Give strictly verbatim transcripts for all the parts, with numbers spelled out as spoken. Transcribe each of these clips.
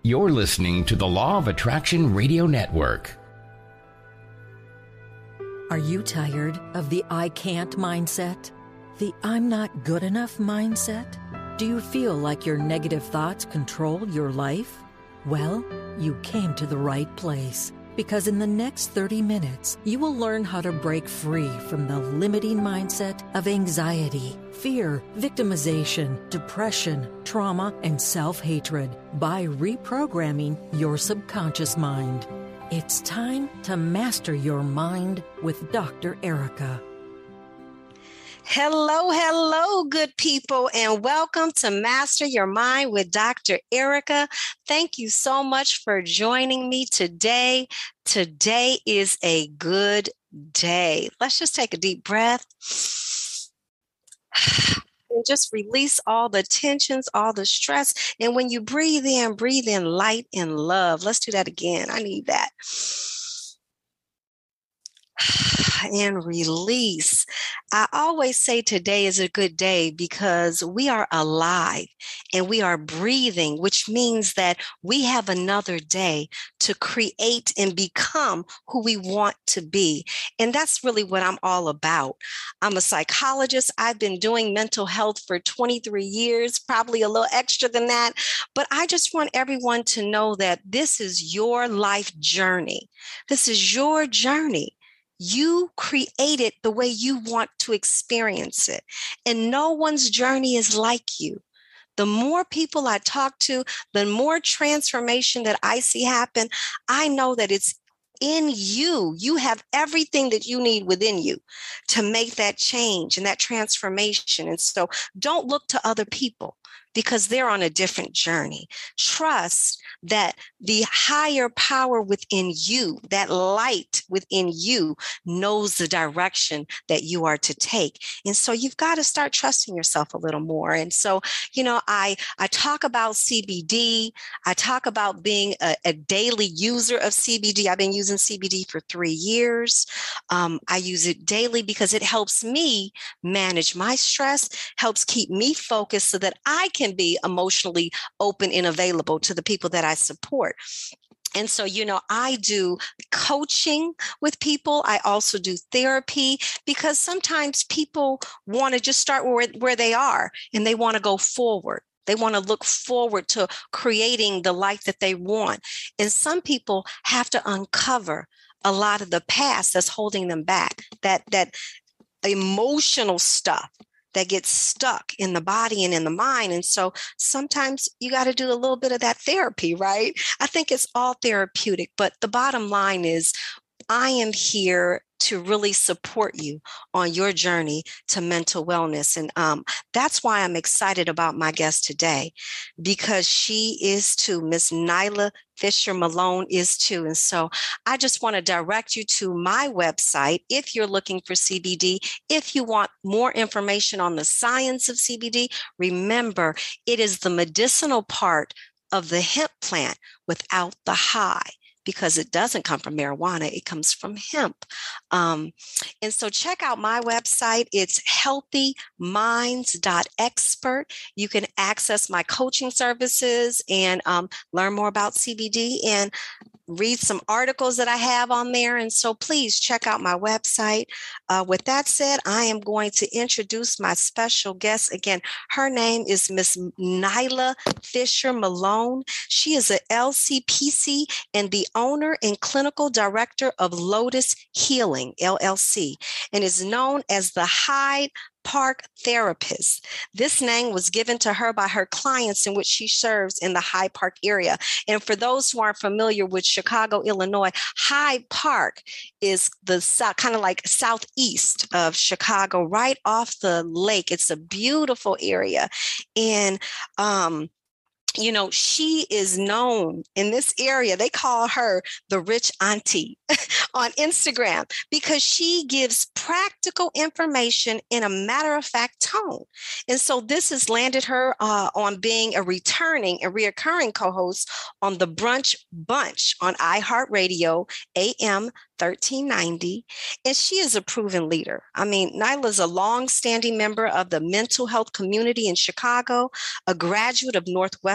You're listening to the Law of Attraction Radio Network. Are you tired of the I can't mindset? The I'm not good enough mindset? Do you feel like your negative thoughts control your life? Well, you came to the right place, because in the next thirty minutes, you will learn how to break free from the limiting mindset of anxiety, fear, victimization, depression, trauma, and self-hatred by reprogramming your subconscious mind. It's time to master your mind with Doctor Erica. Hello, hello, good people, and welcome to Master Your Mind with Doctor Erica. Thank you so much for joining me today. Today is a good day. Let's just take a deep breath and just release all the tensions, all the stress. And when you breathe in, breathe in light and love. Let's do that again. I need that. And release. I always say today is a good day because we are alive and we are breathing, which means that we have another day to create and become who we want to be. And that's really what I'm all about. I'm a psychologist. I've been doing mental health for twenty-three years, probably a little extra than that. But I just want everyone to know that this is your life journey. This is your journey. You create it the way you want to experience it. And no one's journey is like you. The more people I talk to, the more transformation that I see happen. I know that it's in you. You have everything that you need within you to make that change and that transformation. And so don't look to other people because they're on a different journey. Trust that the higher power within you, that light within you, knows the direction that you are to take. And so you've got to start trusting yourself a little more. And so, you know, I, I talk about C B D. I talk about being a, a daily user of C B D. I've been using C B D for three years. Um, I use it daily because it helps me manage my stress, helps keep me focused so that I can be emotionally open and available to the people that I support. And so, you know, I do coaching with people. I also do therapy because sometimes people want to just start where, where they are and they want to go forward. They want to look forward to creating the life that they want. And some people have to uncover a lot of the past that's holding them back, that, that emotional stuff that gets stuck in the body and in the mind. And so sometimes you got to do a little bit of that therapy, right? I think it's all therapeutic, but the bottom line is I am here to really support you on your journey to mental wellness. And um, that's why I'm excited about my guest today, because she is too. Miss Nyla Fisher Malone is too. And so I just want to direct you to my website if you're looking for C B D. If you want more information on the science of C B D, remember, it is the medicinal part of the hemp plant without the high, because it doesn't come from marijuana, it comes from hemp. Um, and so check out my website. It's healthy minds dot expert. You can access my coaching services and um, learn more about C B D and read some articles that I have on there. And so please check out my website. Uh, with that said, I am going to introduce my special guest. Again, her name is Miss Nyla Fisher Malone. She is a L C P C and the owner and clinical director of Lotus Healing, L L C, and is known as the Hyde Park Therapist. This name was given to her by her clients in which she serves in the Hyde Park area. And for those who aren't familiar with Chicago, Illinois, Hyde Park is the south, kind of like southeast of Chicago, right off the lake. It's a beautiful area. And um, you know, she is known in this area. They call her the rich auntie on Instagram because she gives practical information in a matter-of-fact tone. And so this has landed her uh, on being a returning and reoccurring co-host on the Brunch Bunch on iHeartRadio, A M thirteen ninety. And she is a proven leader. I mean, Nyla is a long-standing member of the mental health community in Chicago, a graduate of Northwestern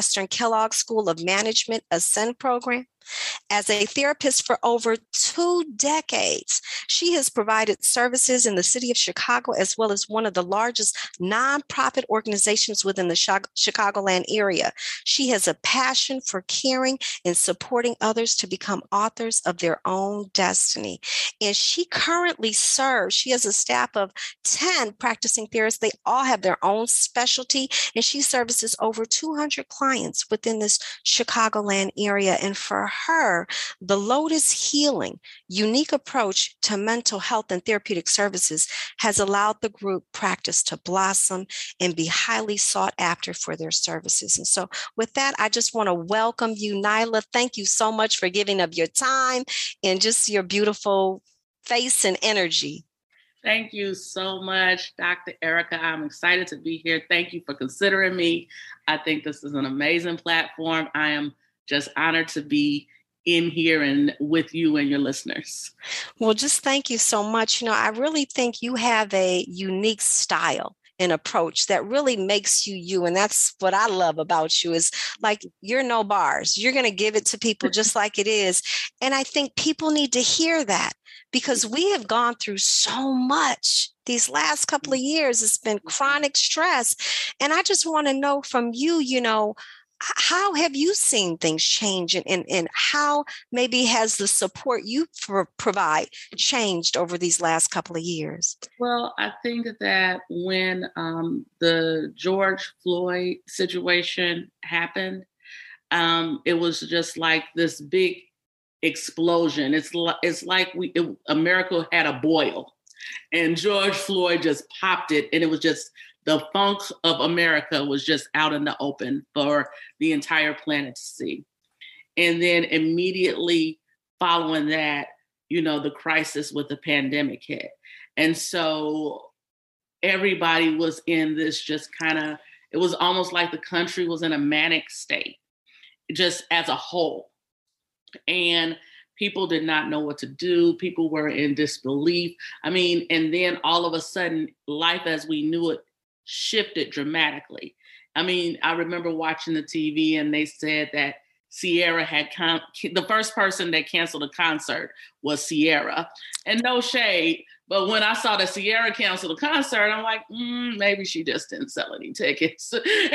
Northwestern Kellogg School of Management Ascend program. As a therapist for over two decades, she has provided services in the city of Chicago, as well as one of the largest nonprofit organizations within the Chicagoland area. She has a passion for caring and supporting others to become authors of their own destiny. And she currently serves, she has a staff of ten practicing therapists. They all have their own specialty, and she services over two hundred clients within this Chicagoland area. And for her, the Lotus Healing unique approach to mental health and therapeutic services has allowed the group practice to blossom and be highly sought after for their services. And so with that, I just want to welcome you, Nyla. Thank you so much for giving up your time and just your beautiful face and energy. Thank you so much, Doctor Erica. I'm excited to be here. Thank you for considering me. I think this is an amazing platform. I am just honored to be in here and with you and your listeners. Well, just thank you so much. You know, I really think you have a unique style and approach that really makes you you. And that's what I love about you is like, you're no bars. You're going to give it to people just like it is. And I think people need to hear that because we have gone through so much these last couple of years. It's been chronic stress. And I just want to know from you, you know, how have you seen things change and, and, and how maybe has the support you for, provide changed over these last couple of years? Well, I think that when um, the George Floyd situation happened, um, it was just like this big explosion. It's, li- it's like we it, America had a boil and George Floyd just popped it, and it was just the funk of America was just out in the open for the entire planet to see. And then immediately following that, you know, the crisis with the pandemic hit. And so everybody was in this just kind of, it was almost like the country was in a manic state, just as a whole. And people did not know what to do. People were in disbelief. I mean, and then all of a sudden, life as we knew it shifted dramatically. I mean, I remember watching the T V and they said that Ciara had, con- the first person that canceled a concert was Ciara. And no shade, but when I saw that Ciara canceled a concert, I'm like, mm, maybe she just didn't sell any tickets.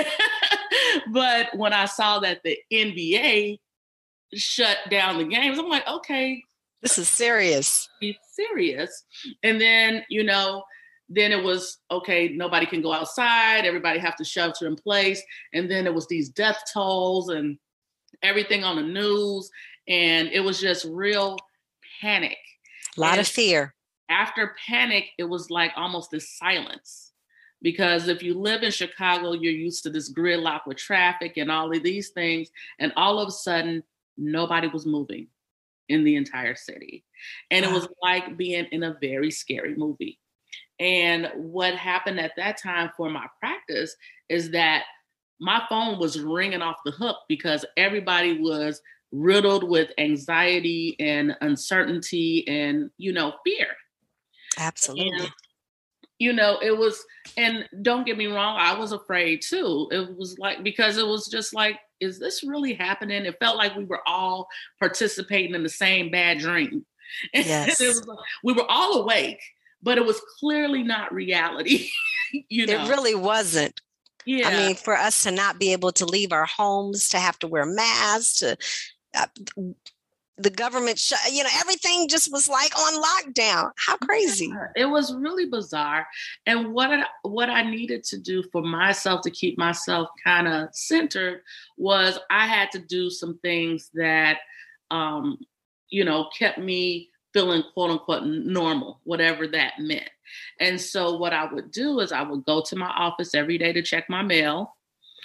But when I saw that the N B A shut down the games, I'm like, okay. This is serious. It's serious. And then, you know, then it was, okay, nobody can go outside. Everybody have to shelter in place. And then it was these death tolls and everything on the news. And it was just real panic. A lot and of fear. After panic, it was like almost this silence. Because if you live in Chicago, you're used to this gridlock with traffic and all of these things. And all of a sudden, nobody was moving in the entire city. And it was like being in a very scary movie. And what happened at that time for my practice is that my phone was ringing off the hook because everybody was riddled with anxiety and uncertainty and, you know, fear. Absolutely. And, you know, it was, and don't get me wrong, I was afraid too. It was like, because it was just like, is this really happening? It felt like we were all participating in the same bad dream. Yes. It was like, we were all awake, but it was clearly not reality. You know? It really wasn't. Yeah. I mean, for us to not be able to leave our homes, to have to wear masks, to uh, the government, sh- you know, everything just was like on lockdown. How crazy. Yeah, it was really bizarre. And what I, what I needed to do for myself to keep myself kind of centered was I had to do some things that, um, you know, kept me feeling quote unquote normal, whatever that meant. And so what I would do is I would go to my office every day to check my mail.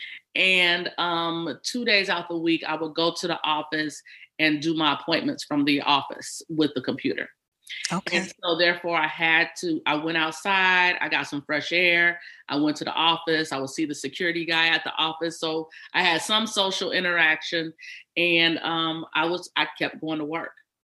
And um, two days out the week, I would go to the office and do my appointments from the office with the computer. Okay. And so therefore I had to, I went outside, I got some fresh air. I went to the office. I would see the security guy at the office. So I had some social interaction, and um, I was, I kept going to work.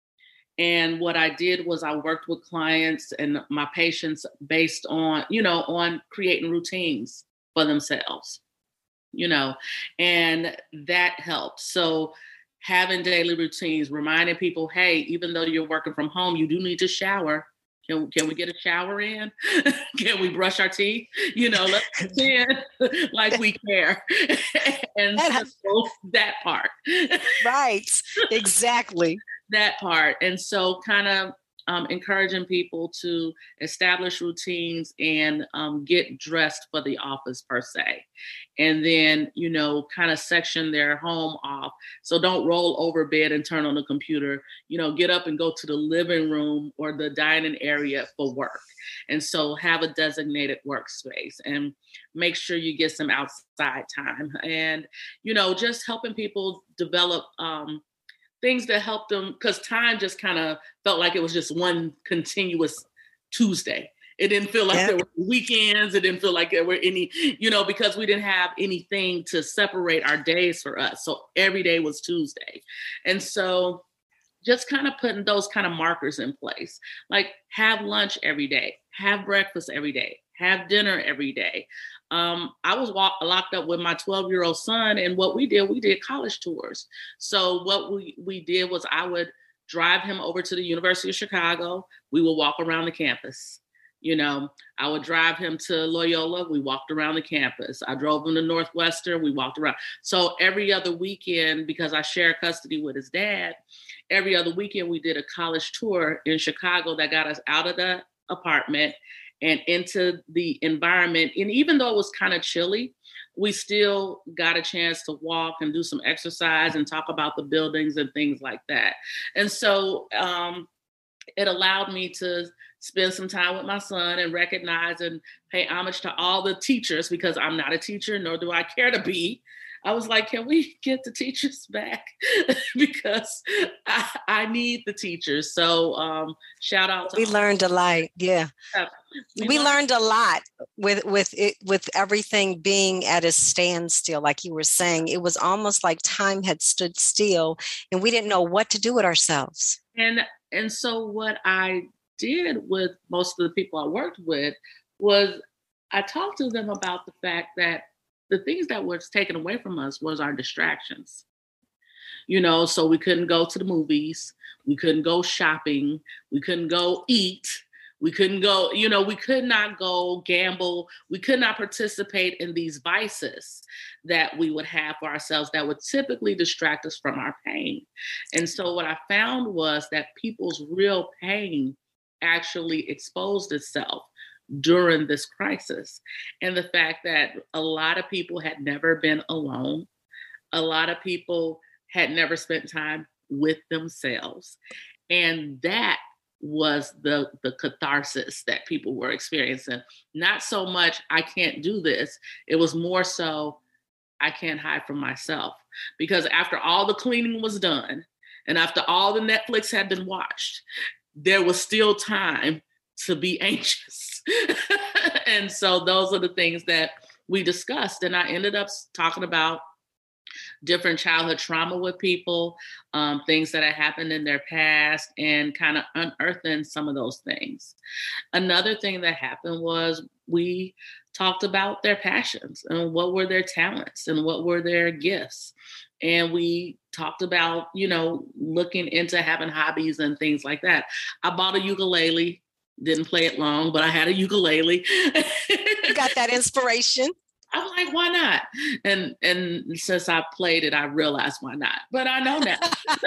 And what I did was I worked with clients and my patients based on, you know, on creating routines for themselves. you know, and that helps. So having daily routines, reminding people, hey, even though you're working from home, you do need to shower. Can, can we get a shower in? Can we brush our teeth? You know, let's pretend like we care. And so that part. Right, exactly. That part. And so kind of um, encouraging people to establish routines and um, get dressed for the office per se. And then, you know, kind of section their home off. So don't roll over bed and turn on the computer, you know, get up and go to the living room or the dining area for work. And so have a designated workspace and make sure you get some outside time. And, you know, just helping people develop um, things that help them, because time just kind of felt like it was just one continuous Tuesday. It didn't feel like yeah. there were weekends. It didn't feel like there were any, you know, because we didn't have anything to separate our days for us. So every day was Tuesday. And so just kind of putting those kind of markers in place, like have lunch every day, have breakfast every day, have dinner every day. Um, I was walk- locked up with my twelve-year-old son, and what we did, we did college tours. So what we, we did was I would drive him over to the University of Chicago. We would walk around the campus. You know, I would drive him to Loyola. We walked around the campus. I drove him to Northwestern. We walked around. So every other weekend, because I share custody with his dad, every other weekend we did a college tour in Chicago that got us out of the apartment and into the environment. And even though it was kind of chilly, we still got a chance to walk and do some exercise and talk about the buildings and things like that. And so um, it allowed me to spend some time with my son and recognize and pay homage to all the teachers, because I'm not a teacher, nor do I care to be. I was like, can we get the teachers back? Because I, I need the teachers. So um, shout out to we learned a lot. Yeah. yeah. We, we learned-, learned a lot with with it, with everything being at a standstill. Like you were saying, it was almost like time had stood still and we didn't know what to do with ourselves. And and so what I did with most of the people I worked with was I talked to them about the fact that the things that was taken away from us was our distractions. You know, so we couldn't go to the movies, we couldn't go shopping, we couldn't go eat, we couldn't go, you know, we could not go gamble, we could not participate in these vices that we would have for ourselves that would typically distract us from our pain. And so what I found was that people's real pain actually exposed itself during this crisis. And the fact that a lot of people had never been alone, a lot of people had never spent time with themselves. And that was the, the catharsis that people were experiencing. Not so much, I can't do this. It was more so, I can't hide from myself. Because after all the cleaning was done, and after all the Netflix had been watched, there was still time to be anxious. And so those are the things that we discussed. And I ended up talking about different childhood trauma with people, um, things that had happened in their past, and kind of unearthing some of those things. Another thing that happened was we talked about their passions and what were their talents and what were their gifts. And we talked about, you know, looking into having hobbies and things like that. I bought a ukulele, didn't play it long, but I had a ukulele. You got that inspiration. I'm like, why not? And and since I played it, I realized why not. But I know now.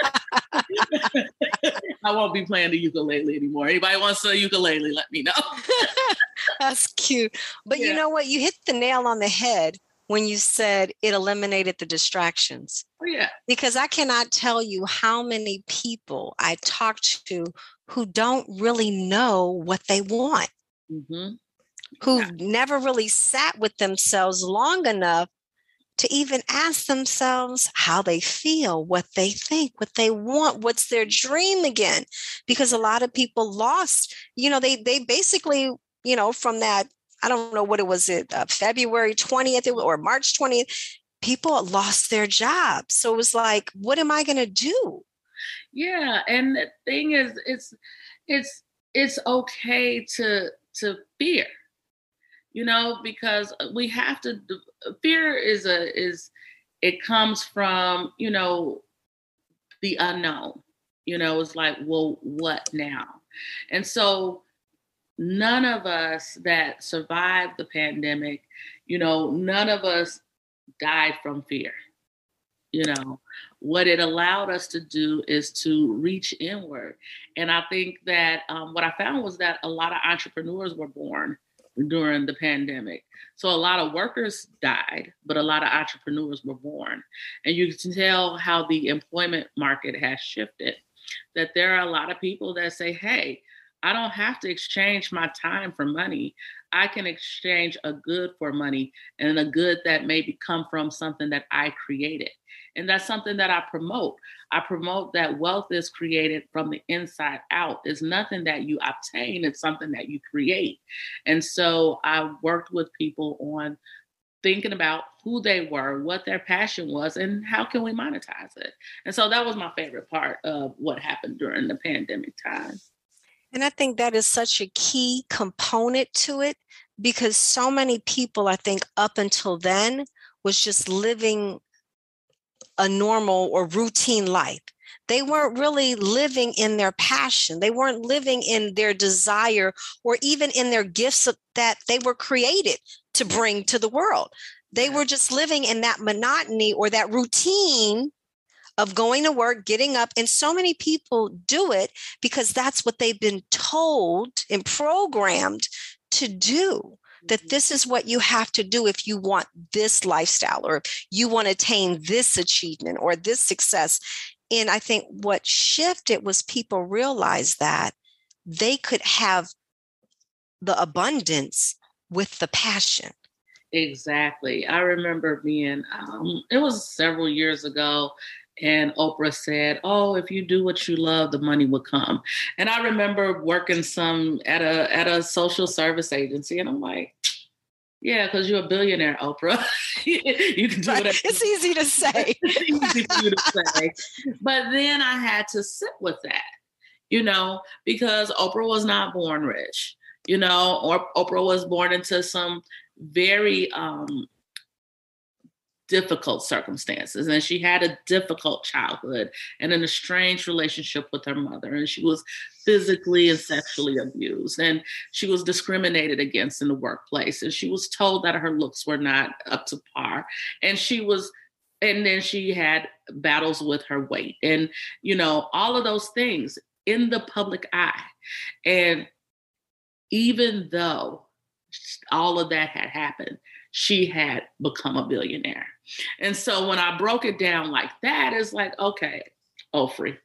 I won't be playing the ukulele anymore. Anybody wants a ukulele, let me know. That's cute. But Yeah. you know what? You hit the nail on the head when you said it eliminated the distractions. Oh, yeah. Because I cannot tell you how many people I talk to who don't really know what they want, Mm-hmm. who've never really sat with themselves long enough to even ask themselves how they feel, what they think, what they want, what's their dream again. Because a lot of people lost, you know, they they basically, you know, from that, I don't know what it was, it uh, February twentieth or March twentieth, people lost their jobs. So it was like, what am I going to do? Yeah, and the thing is, it's it's it's okay to to fear. you know, because we have to, fear is a, is, it comes from, you know, the unknown, you know, it's like, well, what now? And so none of us that survived the pandemic, you know, none of us died from fear. You know, what it allowed us to do is to reach inward. And I think that um, what I found was that a lot of entrepreneurs were born during the pandemic. So a lot of workers died, but a lot of entrepreneurs were born. And you can tell how the employment market has shifted, that there are a lot of people that say, hey, I don't have to exchange my time for money. I can exchange a good for money, and a good that maybe come from something that I created. And that's something that I promote. I promote that wealth is created from the inside out. It's nothing that you obtain, it's something that you create. And so I worked with people on thinking about who they were, what their passion was, and how can we monetize it. And so that was my favorite part of what happened during the pandemic time. And I think that is such a key component to it, because so many people, I think up until then, was just living a normal or routine life. They weren't really living in their passion. They weren't living in their desire or even in their gifts that they were created to bring to the world. They were just living in that monotony or that routine of going to work, getting up. And so many people do it because that's what they've been told and programmed to do. That this is what you have to do if you want this lifestyle, or if you want to attain this achievement or this success. And I think what shifted was people realized that they could have the abundance with the passion. Exactly. I remember being, um, it was several years ago, and Oprah said, oh, if you do what you love, the money will come. And I remember working some at a at a social service agency, and I'm like, yeah, because you're a billionaire, Oprah. You can do right. whatever. It's easy to say. It's easy for you to say. But then I had to sit with that, you know, because Oprah was not born rich, you know, or Oprah was born into some very um, difficult circumstances. And she had a difficult childhood and an estranged relationship with her mother. And she was physically and sexually abused. And she was discriminated against in the workplace. And she was told that her looks were not up to par. And she was, and then she had battles with her weight and, you know, all of those things in the public eye. And even though all of that had happened, she had become a billionaire. And so when I broke it down like that, it's like, okay, Ofri,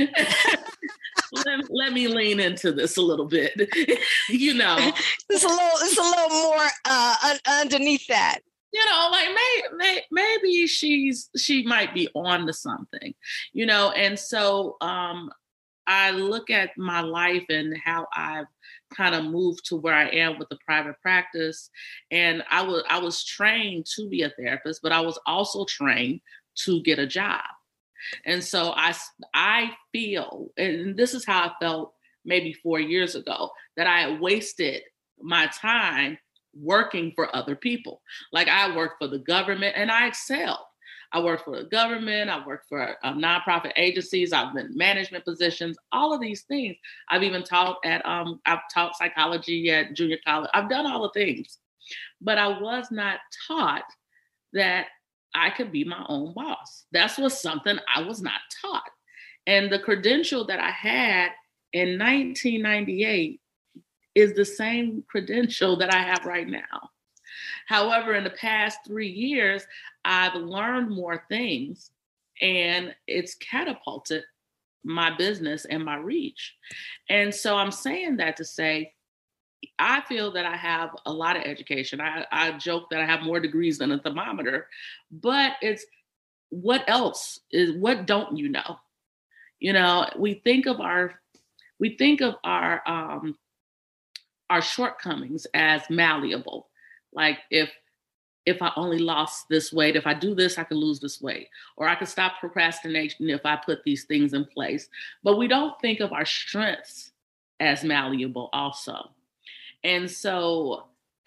let, let me lean into this a little bit. You know, it's a little, it's a little more uh, un- underneath that. You know, like may, may, maybe she's she might be on to something. You know, and so um, I look at my life and how I've kind of moved to where I am with the private practice. And I was I was trained to be a therapist, but I was also trained to get a job. And so I, I feel, and this is how I felt maybe four years ago, that I had wasted my time working for other people. Like I worked for the government and I excelled. I worked for the government. I worked for um, nonprofit agencies. I've been in management positions, all of these things. I've even taught at, um, I've taught psychology at junior college. I've done all the things, but I was not taught that I could be my own boss. That's was something I was not taught. And the credential that I had in nineteen ninety-eight is the same credential that I have right now. However, in the past three years, I've learned more things, and it's catapulted my business and my reach. And so I'm saying that to say, I feel that I have a lot of education. I, I joke that I have more degrees than a thermometer, but it's what else is, what don't you know? You know, we think of our, we think of our, um, our shortcomings as malleable. Like if, if I only lost this weight, if I do this, I can lose this weight, or I can stop procrastination if I put these things in place. But we don't think of our strengths as malleable also. And so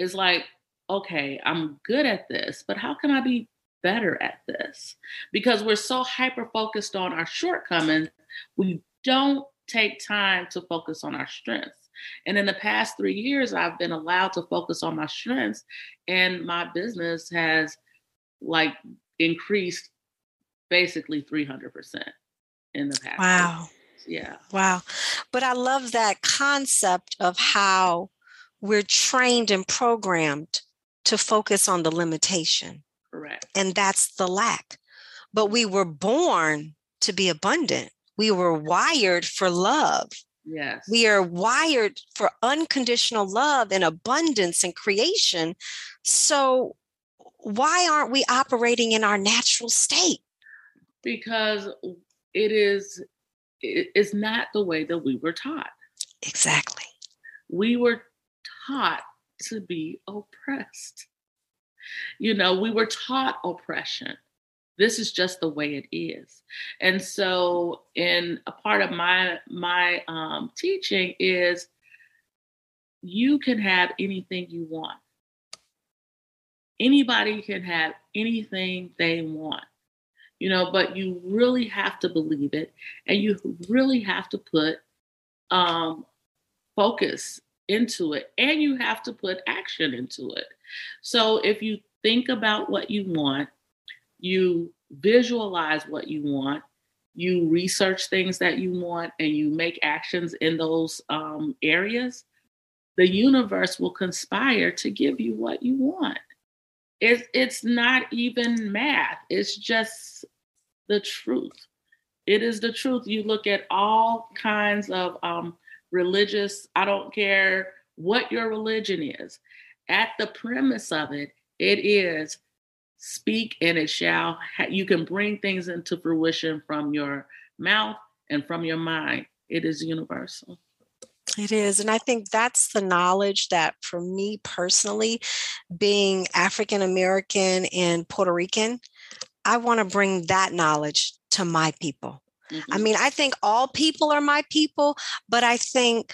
is like, okay, I'm good at this, but how can I be better at this? Because we're so hyper focused on our shortcomings, we don't take time to focus on our strengths. And in the past three years, I've been allowed to focus on my strengths, and my business has like increased basically three hundred percent in the past. Wow. Yeah. Wow. But I love that concept of how we're trained and programmed to focus on the limitation. Correct. And that's the lack. But we were born to be abundant. We were wired for love. Yes. We are wired for unconditional love and abundance and creation. So why aren't we operating in our natural state? Because it is, it is not the way that we were taught. Exactly. We were taught to be oppressed. You know, we were taught oppression. This is just the way it is. And so in a part of my, my um, teaching is you can have anything you want. Anybody can have anything they want, you know, but you really have to believe it. And you really have to put um, focus into it, and you have to put action into it. So if you think about what you want, you visualize what you want, you research things that you want, and you make actions in those um, areas, the universe will conspire to give you what you want. It's, it's not even math. It's just the truth. It is the truth. You look at all kinds of um, religious, I don't care what your religion is. At the premise of it, it is speak and it shall, ha- you can bring things into fruition from your mouth and from your mind. It is universal. It is. And I think that's the knowledge that for me personally, being African American and Puerto Rican, I want to bring that knowledge to my people. Mm-hmm. I mean, I think all people are my people, but I think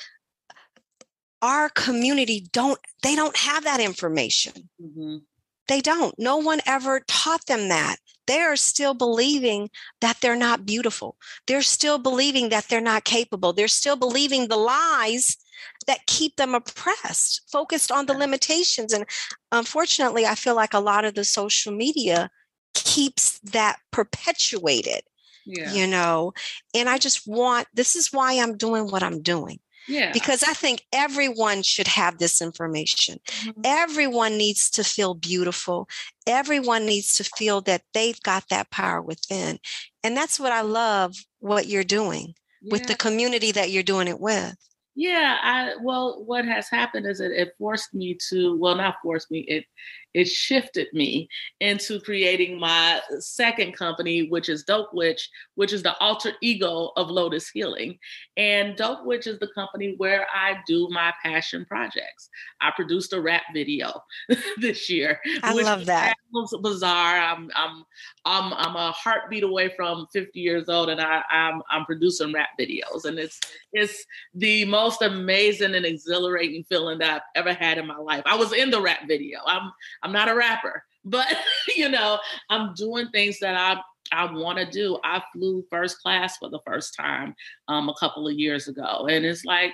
our community don't, they don't have that information. Mm-hmm. They don't. No one ever taught them that. They are still believing that they're not beautiful. They're still believing that they're not capable. They're still believing the lies that keep them oppressed, focused on the limitations. And unfortunately, I feel like a lot of the social media keeps that perpetuated, yeah. you know, and I just want, this is why I'm doing what I'm doing. Yeah. Because I think everyone should have this information. Mm-hmm. Everyone needs to feel beautiful. Everyone needs to feel that they've got that power within. And that's what I love what you're doing yeah. with the community that you're doing it with. Yeah. I, well, what has happened is it, it forced me to, well, not forced me, it it shifted me into creating my second company, which is Dope Witch, which is the alter ego of Lotus Healing. And Dope Witch is the company where I do my passion projects. I produced a rap video this year. I which love that. Was bizarre. I'm I'm I'm I'm a heartbeat away from fifty years old, and I, I'm I'm producing rap videos, and it's it's the most amazing and exhilarating feeling that I've ever had in my life. I was in the rap video. I'm I'm not a rapper, but you know, I'm doing things that I I want to do. I flew first class for the first time um, a couple of years ago, and it's like,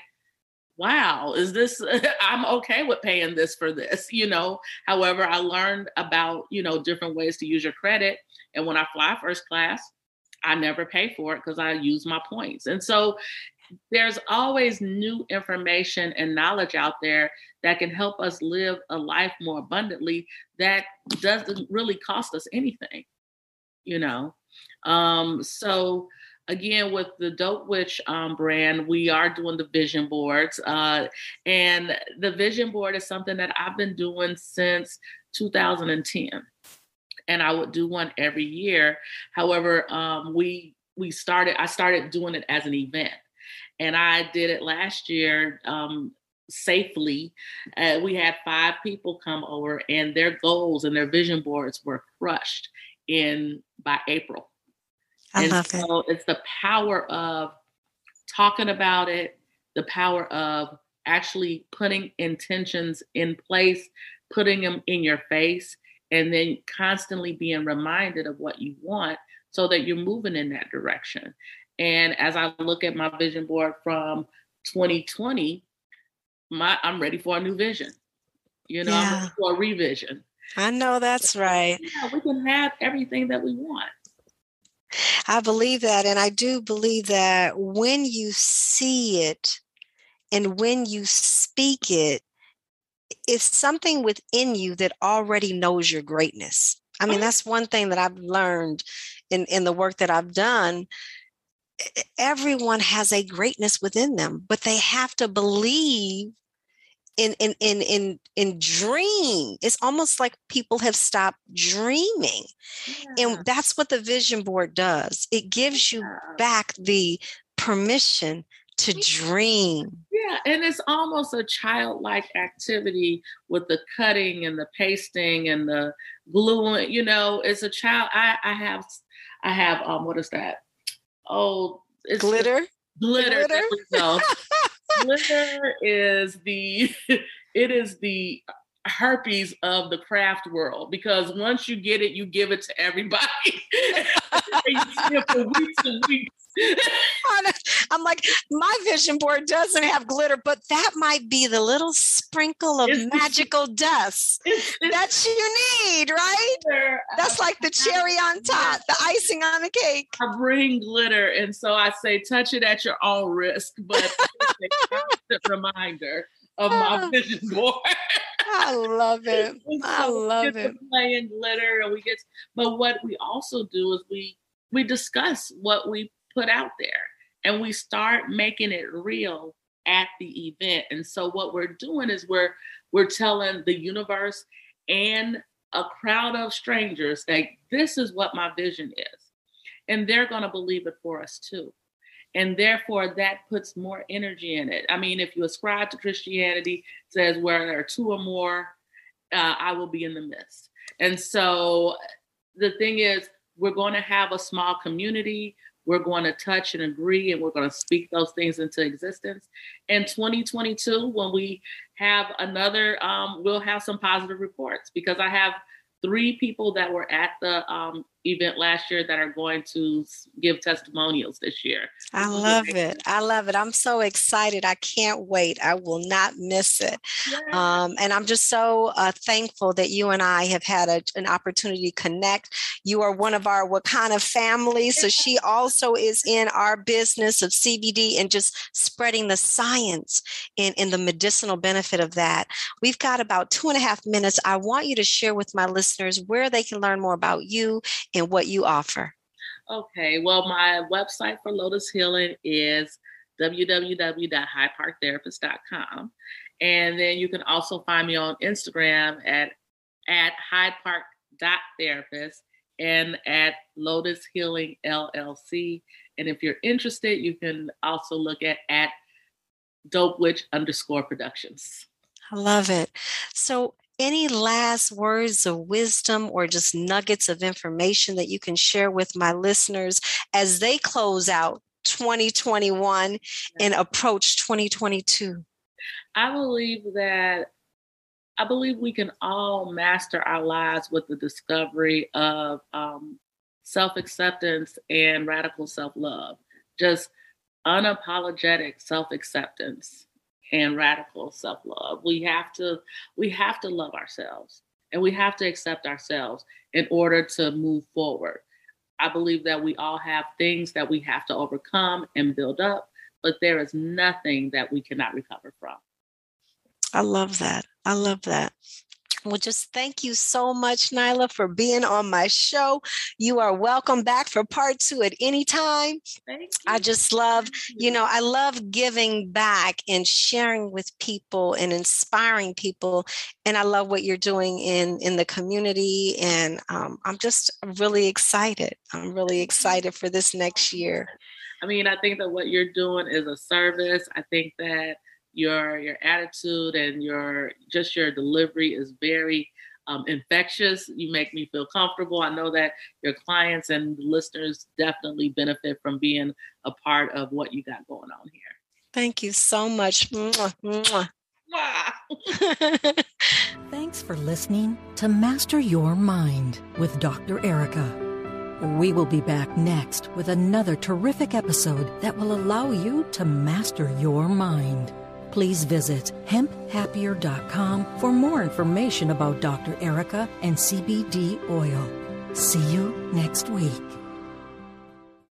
wow, is this, I'm okay with paying this for this, you know. However, I learned about, you know, different ways to use your credit. And when I fly first class, I never pay for it because I use my points. And so there's always new information and knowledge out there that can help us live a life more abundantly that doesn't really cost us anything, you know. Um, so again, with the Dope Witch um, brand, we are doing the vision boards. Uh, and the vision board is something that I've been doing since two thousand ten. And I would do one every year. However, um, we we started, I started doing it as an event. And I did it last year um, safely. Uh, we had five people come over, and their goals and their vision boards were crushed in by April. I and love so it. It's the power of talking about it, the power of actually putting intentions in place, putting them in your face, and then constantly being reminded of what you want so that you're moving in that direction. And as I look at my vision board from twenty twenty, my I'm ready for a new vision. You know, yeah. I'm ready for a revision. I know that's right. Yeah, we can have everything that we want. I believe that. And I do believe that when you see it and when you speak it, it's something within you that already knows your greatness. I mean, that's one thing that I've learned in, in the work that I've done. Everyone has a greatness within them, but they have to believe in, in, in, in, in dream. It's almost like people have stopped dreaming. Yeah. And that's what the vision board does. It gives you back the permission to dream. Yeah, and it's almost a childlike activity with the cutting and the pasting and the gluing. You know, it's a child. I, I have, I have. Um, what is that? Oh, it's glitter. Glitter. Glitter. No. Glitter is the. It is the herpes of the craft world, because once you get it, you give it to everybody. And you see it for weeks and weeks. I'm like, my vision board doesn't have glitter, but that might be the little sprinkle of it's, magical dust it's, it's, that you need, right? Glitter. That's like the cherry on top, the icing on the cake. I bring glitter, and so I say, touch it at your own risk, but it's a constant reminder of my vision board. I love it. I so love we get it. To play in glitter, and we get. To, but what we also do is we we discuss what we put out there, and we start making it real at the event. And so what we're doing is we're we're telling the universe and a crowd of strangers that this is what my vision is, and they're going to believe it for us too. And therefore, that puts more energy in it. I mean, if you ascribe to Christianity, it says where there are two or more, uh, I will be in the midst. And so the thing is, we're going to have a small community. We're going to touch and agree, and we're going to speak those things into existence. In twenty twenty-two, when we have another, um, we'll have some positive reports, because I have three people that were at the um, event last year that are going to give testimonials this year. I love it. I love it. I'm so excited. I can't wait. I will not miss it. Yeah. Um, and I'm just so uh, thankful that you and I have had a, an opportunity to connect. You are one of our Wakana family. So she also is in our business of C B D and just spreading the science and, and the medicinal benefit of that. We've got about two and a half minutes. I want you to share with my listeners where they can learn more about you and what you offer. Okay, well, my website for Lotus Healing is w w w dot hyde park therapist dot com. And then you can also find me on Instagram at, at hyde park dot therapist and at Lotus Healing L L C. And if you're interested, you can also look at, at Dope Witch underscore productions. I love it. So any last words of wisdom or just nuggets of information that you can share with my listeners as they close out twenty twenty-one and approach twenty twenty-two? I believe that I believe we can all master our lives with the discovery of um, self-acceptance and radical self-love. Just unapologetic self-acceptance and radical self-love. We have to, we have to love ourselves, and we have to accept ourselves in order to move forward. I believe that we all have things that we have to overcome and build up, but there is nothing that we cannot recover from. I love that. I love that. Well, just thank you so much, Nyla, for being on my show. You are welcome back for part two at any time. Thank you. I just love, you know, I love giving back and sharing with people and inspiring people. And I love what you're doing in, in the community. And um, I'm just really excited. I'm really excited for this next year. I mean, I think that what you're doing is a service. I think that Your your attitude and your just your delivery is very um, infectious. You make me feel comfortable. I know that your clients and listeners definitely benefit from being a part of what you got going on here. Thank you so much. Mwah, mwah. Thanks for listening to Master Your Mind with Doctor Erica. We will be back next with another terrific episode that will allow you to master your mind. Please visit hemp happier dot com for more information about Doctor Erica and C B D oil. See you next week.